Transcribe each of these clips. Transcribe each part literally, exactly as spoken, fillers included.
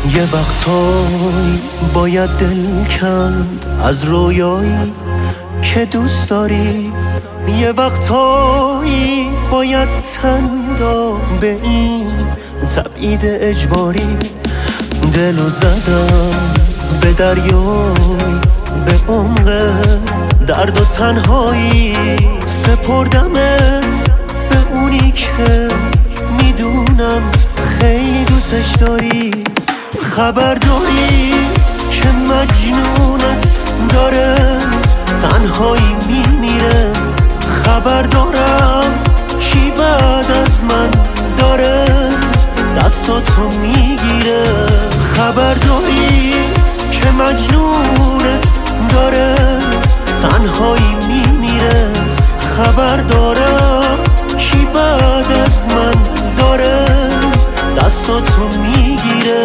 یه وقتایی باید دل کند از رویایی که دوست داری، یه وقتایی باید تن داد به این تبعید اجباری. دلو زدم به دریای به عمق درد و تنهایی، سپردمت به اونی که میدونم خیلی دوستش داری. خبر داری که مجنونت داره، تنهایی میمیره. خبر دارم کی بعد از من داره دستاتو میگیره. خبر داری که مجنونت داره، تنهایی میمیره. خبر دارم کی بعد از من داره دستاتو میگیره.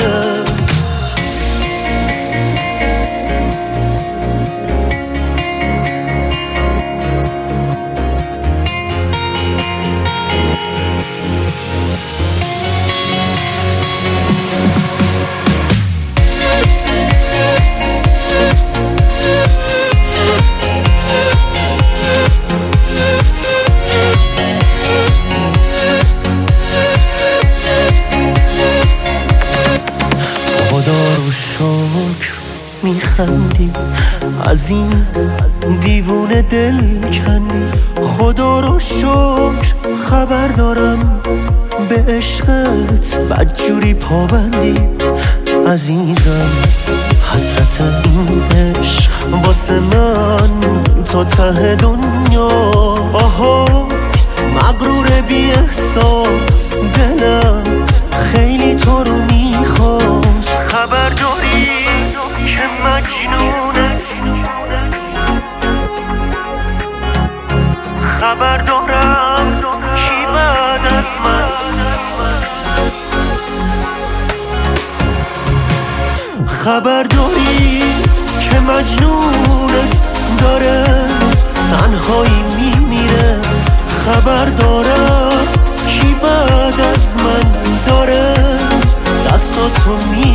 شکر میخندی از این دیوونه دل کندی. خدا رو شکر خبر دارم به عشقت بدجوری پابندی. عزیزم حسرت این عشق واسه من تا ته دنیا. آها مغرور بی احساس دلم خیلی تو رو میخواست. خبر داری که مجنونت، خبر دارم کی بعد از من. خبر داری که مجنونت داره، تنهایی میمیره. خبر دارم کی بعد از من داره دستاتو میگیره.